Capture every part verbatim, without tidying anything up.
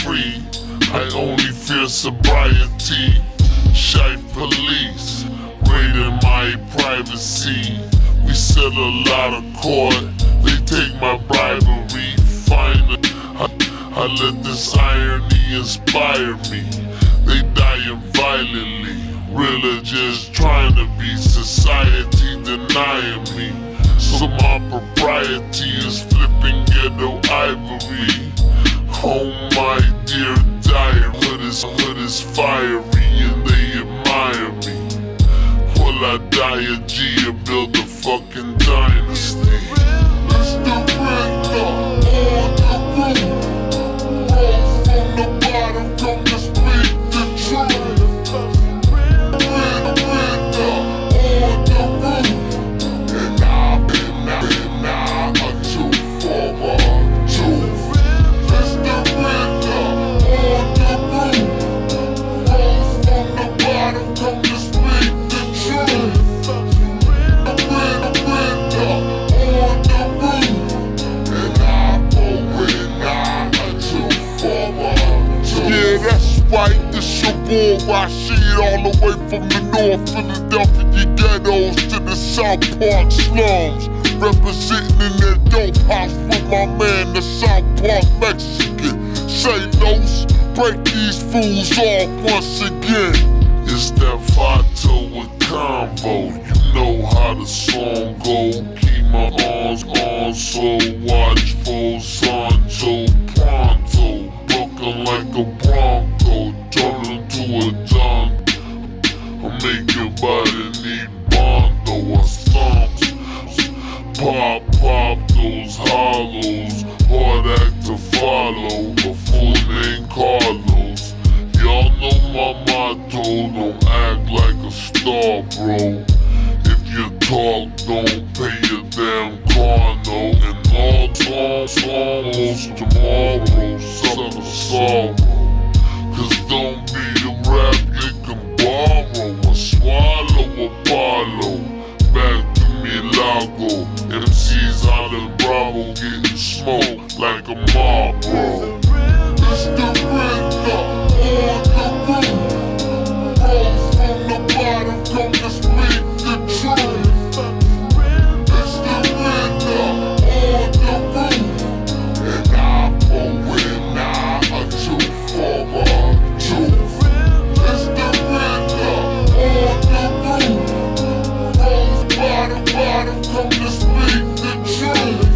free. I only fear sobriety. Shy police raiding my privacy. We settle a lot of court. They take my bribery. Finally, I, I let this irony inspire me. They dying violently. Religious trying to be, society denying me. So my propriety is flipping ghetto ivory. Oh my dear dire, hood is, hood is fiery and they admire me. Will I die a G or build a fucking dynasty? It's the render on the roof. Rose from the bottom, come to speak the truth. It's your boy Rashid, all the way from the North Philadelphia ghettos to the South Park slums. Representing in that dope house with my man, the South Park Mexican. Say Los, break these fools off once again. It's that Vato with Convo, you know how the song go. Keep my arms on, so watchful, Sancho pronto. Bucking like a Bronco, turn into a Don. I make your body need Bondo or stomps. Pop, pop those hollows, hard act to follow. A full name Carlos. Y'all know my motto, don't act like a star, bro. If you talk, don't pay your damn car, no. And all songs almost tomorrow, sucker sorrow. Cause don't be a rap you can borrow. Or swallow Apollo. Back to Milago. M Cs out in Bravo getting smoked like a mob, bro. It's the render on the roof. Rose from the bottom, come to speak the truth. It's the render on the roof. And I for it now, a two for my truth. It's the render on the roof. Rose bottom, bottom, come to speak the truth.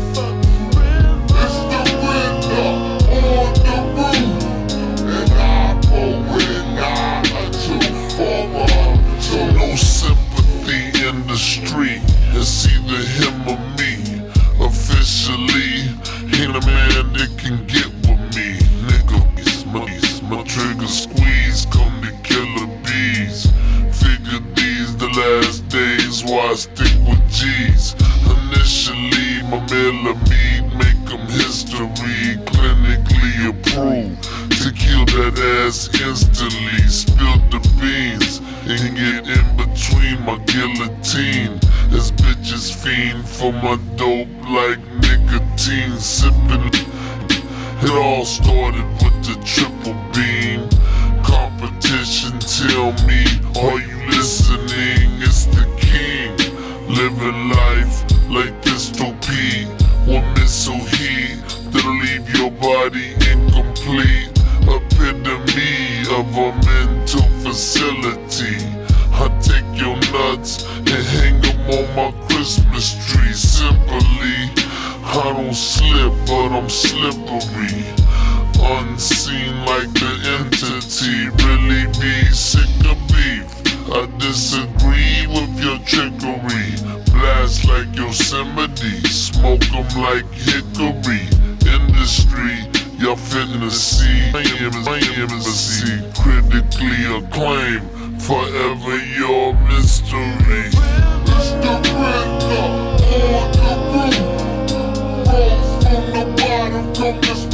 It's the render on the roof. And I for it now, a two for my truth. No sympathy in the street, it's either him or me. Officially, ain't a man that can get with me. Nigga, my, my trigger squeeze, come to killer bees. Figure these the last days, why I stick with G's. Initially, my millimeter make them history, clinically approved. To kill that ass instantly, spill the beans and get in between my guillotine. As bitches fiend for my dope like nicotine, sipping. It all started with the triple beam. Competition, tell me, are you listening? It's the king, living life like pistol P. One missile heat that'll leave your body incomplete. Epitome of a mental facility. I take your nuts and hang them on my Christmas tree. Simply, I don't slip, but I'm slippery. Unseen like the entity, really be sick of beef. I disagree with your trickery. Blast like Yosemite, smoke them like hickory. Industry, y'all finna see I am, I am embassy, critically acclaimed, forever your mystery. It's the render on the roof. Rose from the bottom, come to